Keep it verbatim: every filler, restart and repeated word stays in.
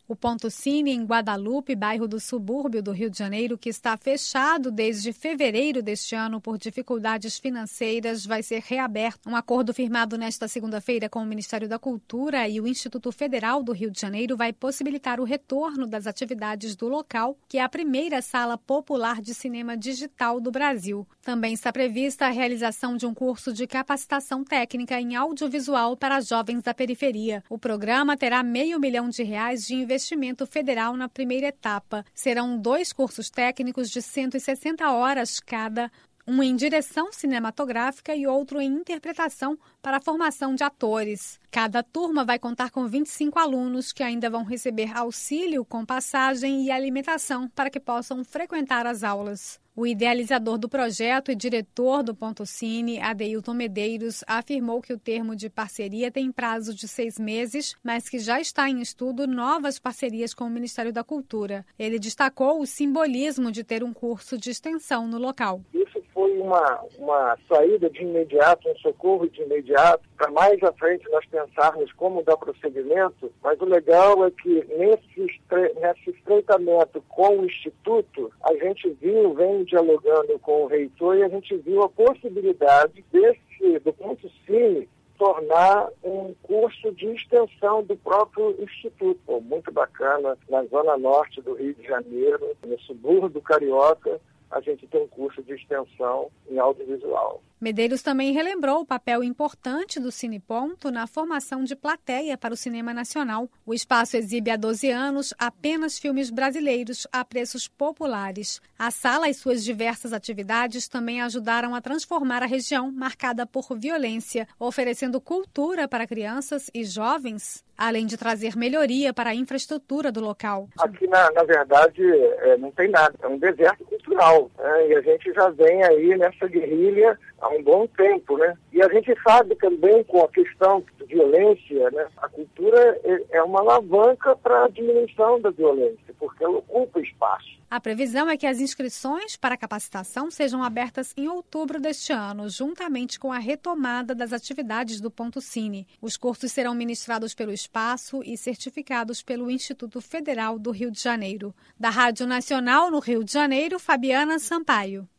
O Ponto Cine, em Guadalupe, bairro do subúrbio do Rio de Janeiro, que está fechado desde fevereiro deste ano por dificuldades financeiras, vai ser reaberto. Um acordo firmado nesta segunda-feira com o Ministério da Cultura e o Instituto Federal do Rio de Janeiro vai possibilitar o retorno das atividades do local, que é a primeira sala popular de cinema digital do Brasil. Também está prevista a realização de um curso de capacitação técnica em audiovisual para jovens da periferia. O programa terá meio milhão de reais de investimento investimento federal na primeira etapa. Serão dois cursos técnicos de cento e sessenta horas cada, um em direção cinematográfica e outro em interpretação para a formação de atores. Cada turma vai contar com vinte e cinco alunos que ainda vão receber auxílio com passagem e alimentação para que possam frequentar as aulas. O idealizador do projeto e diretor do Ponto Cine, Adeilton Medeiros, afirmou que o termo de parceria tem prazo de seis meses, mas que já está em estudo novas parcerias com o Ministério da Cultura. Ele destacou o simbolismo de ter um curso de extensão no local. Isso foi uma, uma saída de imediato, um socorro de imediato, para mais à frente nós pensarmos como dar prosseguimento, mas o legal é que nesse, estre... nesse estreitamento com o Instituto, a gente viu, vem dialogando com o reitor, e a gente viu a possibilidade desse, do Ponto Cine tornar um curso de extensão do próprio Instituto. Pô, muito bacana, na zona norte do Rio de Janeiro, no subúrbio do Carioca, a gente tem um curso de extensão em audiovisual. Medeiros também relembrou o papel importante do Cine Ponto na formação de plateia para o cinema nacional. O espaço exibe há doze anos apenas filmes brasileiros a preços populares. A sala e suas diversas atividades também ajudaram a transformar a região marcada por violência, oferecendo cultura para crianças e jovens, além de trazer melhoria para a infraestrutura do local. Aqui, na, na verdade, é, não tem nada. É um deserto cultural, né? E a gente já vem aí nessa guerrilha há um bom tempo, né? E a gente sabe também, com a questão de violência, né? A cultura é uma alavanca para a diminuição da violência, porque ela ocupa espaço. A previsão é que as inscrições para a capacitação sejam abertas em outubro deste ano, juntamente com a retomada das atividades do Ponto Cine. Os cursos serão ministrados pelo espaço e certificados pelo Instituto Federal do Rio de Janeiro. Da Rádio Nacional no Rio de Janeiro, Fabiana Sampaio.